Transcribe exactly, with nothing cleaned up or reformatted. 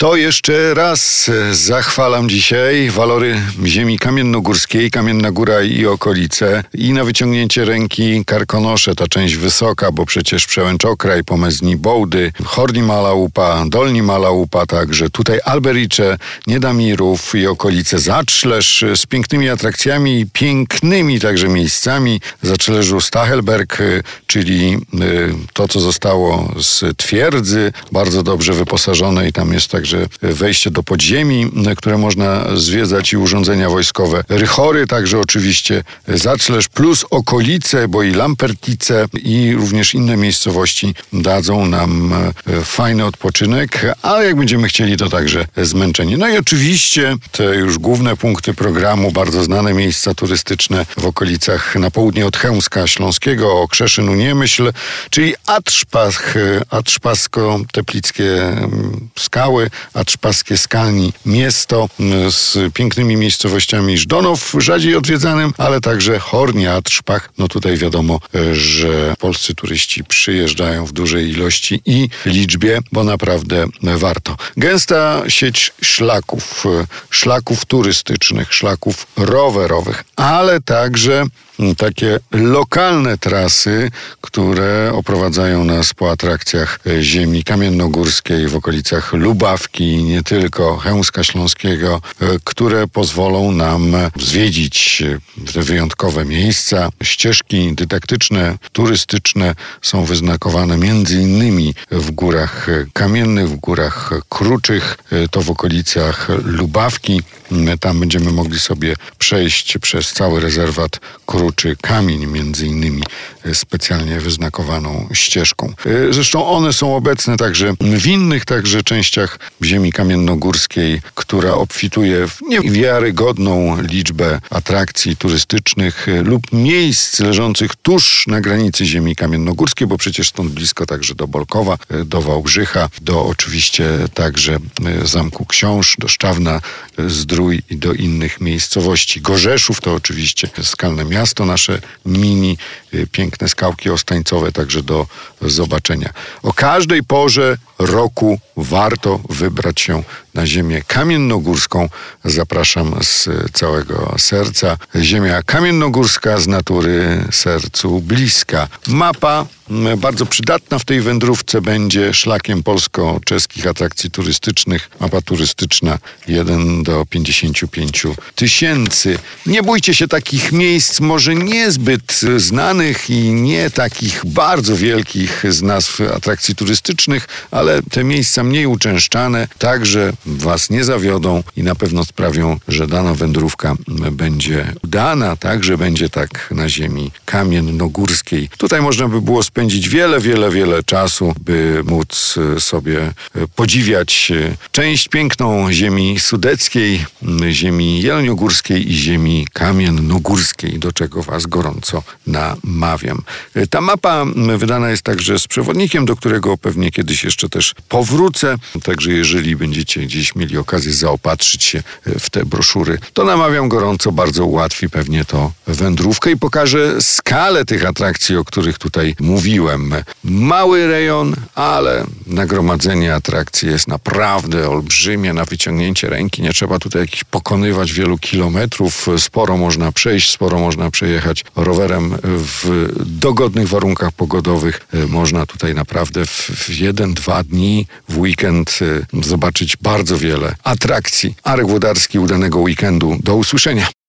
To jeszcze raz zachwalam dzisiaj walory ziemi kamiennogórskiej, Kamienna Góra i okolice i na wyciągnięcie ręki Karkonosze, ta część wysoka, bo przecież Przełęczokraj, Pomezní Boudy, Horní Malá Łupa, Dolní Malá Łupa, także tutaj Albericze, Niedamirów i okolice, Zatrzleż z pięknymi atrakcjami i pięknymi także miejscami. W Zatrzleżu Stachelberg, czyli to, co zostało z twierdzy, bardzo dobrze wyposażone i tam jest także wejście do podziemi, które można zwiedzać i urządzenia wojskowe. Rychory także oczywiście, Zatrzleż plus okolice, bo i Lampertice i również inne miejscowości dadzą nam fajny odpoczynek, ale jak będziemy chcieli, to także zmęczenie. No i oczywiście te już główne punkty programu, bardzo znane miejsca turystyczne w okolicach na południe od Chełmska Śląskiego, o Krzeszynu nie myśl, czyli Atrzpach, Atrzpasko-Teplickie skały, Atrzpaskie skalni miasto z pięknymi miejscowościami Żdonow, rzadziej odwiedzanym, ale także Horní Atrzpach. No tutaj wiadomo, że polscy turyści przyjeżdżają w dużej ilości i liczbie, bo naprawdę warto. Gęsta sieć szlaków, szlaków turystycznych, szlaków rowerowych, ale także takie lokalne trasy, które oprowadzają nas po atrakcjach ziemi kamiennogórskiej w okolicach Lubawki, nie tylko Chełmska Śląskiego, które pozwolą nam zwiedzić te wyjątkowe miejsca. Ścieżki dydaktyczne, turystyczne są wyznakowane między innymi w Górach Kamiennych, w Górach Kruczych, to w okolicach Lubawki. Tam będziemy mogli sobie przejść przez cały rezerwat Kruczy Kamień, między innymi specjalnie wyznakowaną ścieżką. Zresztą one są obecne także w innych także częściach ziemi kamiennogórskiej, która obfituje w niewiarygodną liczbę atrakcji turystycznych lub miejsc leżących tuż na granicy ziemi kamiennogórskiej, bo przecież stąd blisko także do Bolkowa, do Wałbrzycha, do oczywiście także Zamku Książ, do Szczawna, Zdrój i do innych miejscowości. Gorzeszów to oczywiście skalne miasto nasze mini, piękne skałki ostańcowe także do zobaczenia. O każdej porze roku warto wybrać się na ziemię kamiennogórską. Zapraszam z całego serca. Ziemia kamiennogórska z natury sercu bliska. Mapa bardzo przydatna w tej wędrówce będzie szlakiem polsko-czeskich atrakcji turystycznych. Mapa turystyczna jeden do pięćdziesięciu pięciu tysięcy. Nie bójcie się takich miejsc, może niezbyt znanych i nie takich bardzo wielkich z nazw atrakcji turystycznych, ale te miejsca mniej uczęszczane także was nie zawiodą i na pewno sprawią, że dana wędrówka będzie udana, także będzie tak na ziemi kamiennogórskiej. Tutaj można by było spędzić wiele, wiele, wiele czasu, by móc sobie podziwiać część piękną ziemi sudeckiej, ziemi jeleniogórskiej i ziemi kamiennogórskiej, do czego was gorąco namawiam. Ta mapa wydana jest także z przewodnikiem, do którego pewnie kiedyś jeszcze też powrócę. Także jeżeli będziecie gdzieś mieli okazję zaopatrzyć się w te broszury, to namawiam gorąco, bardzo ułatwi pewnie to wędrówkę i pokażę skalę tych atrakcji, o których tutaj mówiłem. Mały rejon, ale nagromadzenie atrakcji jest naprawdę olbrzymie, na wyciągnięcie ręki. Nie trzeba tutaj jakichś pokonywać wielu kilometrów. Sporo można przejść, sporo można przejechać rowerem w dogodnych warunkach pogodowych. Można tutaj naprawdę w jeden, dwa dni w weekend zobaczyć bardzo wiele atrakcji. Arek Włodarski, udanego weekendu. Do usłyszenia.